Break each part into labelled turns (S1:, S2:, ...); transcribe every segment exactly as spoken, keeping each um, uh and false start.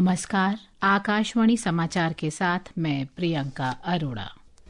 S1: नमस्कार। आकाशवाणी समाचार के साथ मैं प्रियंका अरोड़ा।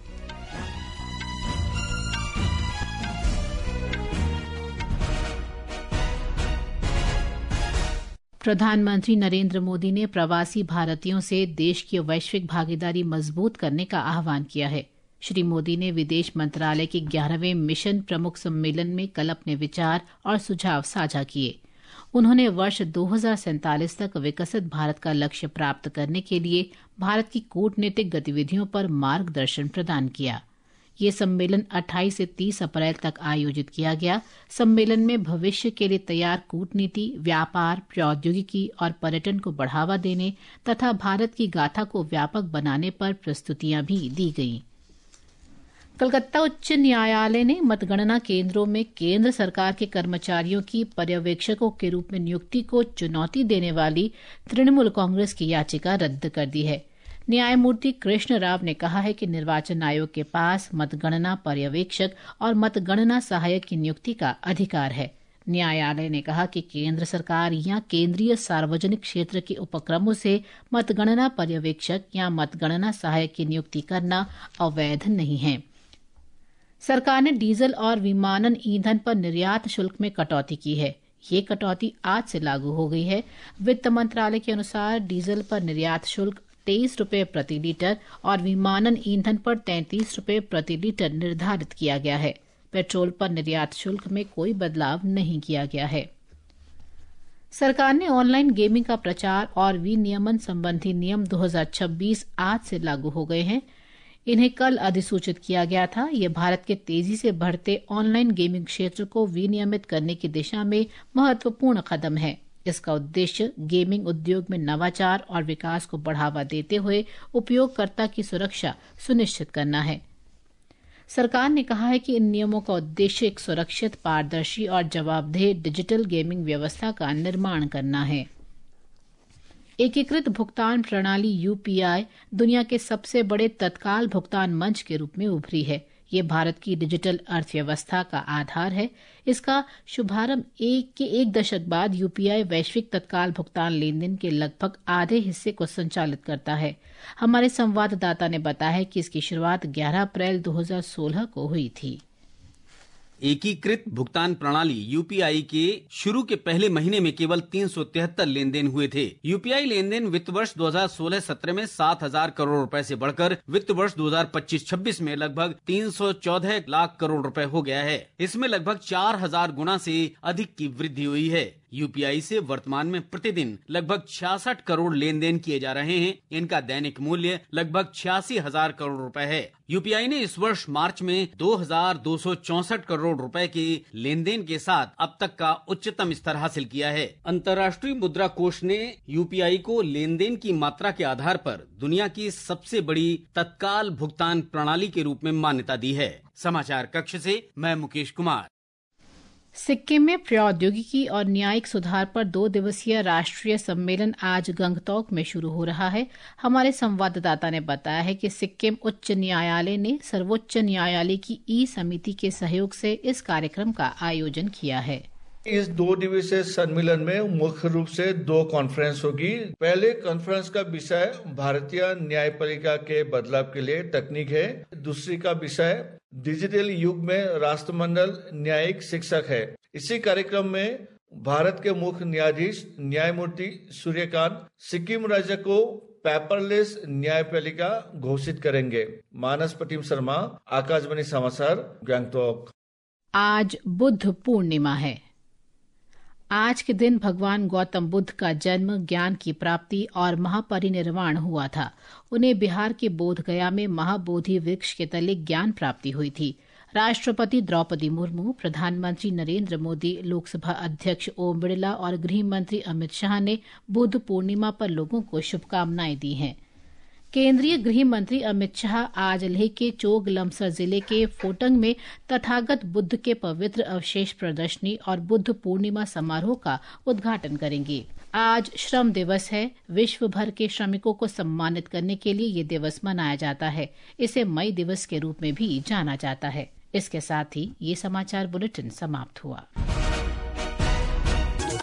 S1: प्रधानमंत्री नरेंद्र मोदी ने प्रवासी भारतीयों से देश की वैश्विक भागीदारी मजबूत करने का आह्वान किया है। श्री मोदी ने विदेश मंत्रालय के ग्यारहवें मिशन प्रमुख सम्मेलन में कल अपने विचार और सुझाव साझा किए। उन्होंने वर्ष दो हज़ार सैंतालीस तक विकसित भारत का लक्ष्य प्राप्त करने के लिए भारत की कूटनीतिक गतिविधियों पर मार्गदर्शन प्रदान किया। ये सम्मेलन अट्ठाईस से तीस अप्रैल तक आयोजित किया गया। सम्मेलन में भविष्य के लिए तैयार कूटनीति, व्यापार, प्रौद्योगिकी और पर्यटन को बढ़ावा देने तथा भारत की गाथा को व्यापक बनाने पर प्रस्तुतियां भी दी गईं। कलकत्ता उच्च न्यायालय ने मतगणना केंद्रों में केंद्र सरकार के कर्मचारियों की पर्यवेक्षकों के रूप में नियुक्ति को चुनौती देने वाली तृणमूल कांग्रेस की याचिका रद्द कर दी है। न्यायमूर्ति कृष्ण राव ने कहा है कि निर्वाचन आयोग के पास मतगणना पर्यवेक्षक और मतगणना सहायक की नियुक्ति का अधिकार है। न्यायालय ने कहा कि केंद्र सरकार या केंद्रीय सार्वजनिक क्षेत्र के उपक्रमों से मतगणना पर्यवेक्षक या मतगणना सहायक की नियुक्ति करना अवैध नहीं है। सरकार ने डीजल और विमानन ईंधन पर निर्यात शुल्क में कटौती की है। ये कटौती आज से लागू हो गई है। वित्त मंत्रालय के अनुसार डीजल पर निर्यात शुल्क तेईस रुपये प्रति लीटर और विमानन ईंधन पर तैंतीस रुपये प्रति लीटर निर्धारित किया गया है। पेट्रोल पर निर्यात शुल्क में कोई बदलाव नहीं किया गया है। सरकार ने ऑनलाइन गेमिंग का प्रचार और विनियमन संबंधी नियम दो हज़ार छब्बीस आज से लागू हो गए हैं। इन्हें कल अधिसूचित किया गया था। ये भारत के तेजी से बढ़ते ऑनलाइन गेमिंग क्षेत्र को विनियमित करने की दिशा में महत्वपूर्ण कदम है। इसका उद्देश्य गेमिंग उद्योग में नवाचार और विकास को बढ़ावा देते हुए उपयोगकर्ता की सुरक्षा सुनिश्चित करना है। सरकार ने कहा है कि इन नियमों का उद्देश्य एक सुरक्षित, पारदर्शी और जवाबदेह डिजिटल गेमिंग व्यवस्था का निर्माण करना है। एकीकृत भुगतान प्रणाली यूपीआई दुनिया के सबसे बड़े तत्काल भुगतान मंच के रूप में उभरी है। ये भारत की डिजिटल अर्थव्यवस्था का आधार है। इसका शुभारंभ एक के एक दशक बाद यूपीआई वैश्विक तत्काल भुगतान लेन देन के लगभग आधे हिस्से को संचालित करता है। हमारे संवाददाता ने बताया है कि इसकी शुरुआत ग्यारह अप्रैल दो हज़ार सोलह को हुई थी।
S2: एकीकृत भुगतान प्रणाली यूपीआई के शुरू के पहले महीने में केवल तीन सौ तिहत्तर लेन देन हुए थे। यूपीआई लेन देन वित्त वर्ष दो हज़ार सोलह सत्रह में सात हजार करोड़ रुपए से बढ़कर वित्त वर्ष दो हज़ार पच्चीस छब्बीस में लगभग तीन सौ चौदह लाख करोड़ रुपए हो गया है। इसमें लगभग चार हजार गुना से अधिक की वृद्धि हुई है। यूपीआई से वर्तमान में प्रतिदिन लगभग छियासठ करोड़ लेन देन किए जा रहे हैं। इनका दैनिक मूल्य लगभग छियासी हजार करोड़ रुपए है। यूपीआई ने इस वर्ष मार्च में दो हजार दो सौ चौसठ करोड़ रुपए के लेन देन के साथ अब तक का उच्चतम स्तर हासिल किया है। अंतर्राष्ट्रीय मुद्रा कोष ने यूपीआई को लेन देन की मात्रा के आधार पर दुनिया की सबसे बड़ी तत्काल भुगतान प्रणाली के रूप में मान्यता दी है। समाचार कक्ष से मैं मुकेश कुमार।
S1: सिक्किम में प्रौद्योगिकी और न्यायिक सुधार पर दो दिवसीय राष्ट्रीय सम्मेलन आज गंगटोक में शुरू हो रहा है। हमारे संवाददाता ने बताया है कि सिक्किम उच्च न्यायालय ने सर्वोच्च न्यायालय की ई समिति के सहयोग से इस कार्यक्रम का आयोजन किया है।
S3: इस दो दिवसीय सम्मेलन में मुख्य रूप से दो कॉन्फ्रेंस होगी। पहले कॉन्फ्रेंस का विषय भारतीय न्यायपालिका के बदलाव के लिए तकनीक है। दूसरी का विषय डिजिटल युग में राष्ट्रमंडल न्यायिक शिक्षक है। इसी कार्यक्रम में भारत के मुख्य न्यायाधीश न्यायमूर्ति सूर्यकांत सिक्किम राज्य को पेपरलेस न्यायपालिका घोषित करेंगे। मानस प्रतिम शर्मा, आकाशवाणी समाचार, गंगटोक।
S1: आज बुद्ध पूर्णिमा है। आज के दिन भगवान गौतम बुद्ध का जन्म, ज्ञान की प्राप्ति और महापरिनिर्वाण हुआ था। उन्हें बिहार के बोधगया में महाबोधि वृक्ष के तले ज्ञान प्राप्ति हुई थी। राष्ट्रपति द्रौपदी मुर्मू, प्रधानमंत्री नरेंद्र मोदी, लोकसभा अध्यक्ष ओम बिरला और गृह मंत्री अमित शाह ने बुद्ध पूर्णिमा पर लोगों को शुभकामनाएं दी हैं। केंद्रीय गृह मंत्री अमित शाह आज लेह के चोगलमसर जिले के फोटंग में तथागत बुद्ध के पवित्र अवशेष प्रदर्शनी और बुद्ध पूर्णिमा समारोह का उद्घाटन करेंगे। आज श्रम दिवस है। विश्व भर के श्रमिकों को सम्मानित करने के लिए ये दिवस मनाया जाता है। इसे मई दिवस के रूप में भी जाना जाता है। इसके साथ ही ये समाचार बुलेटिन समाप्त हुआ।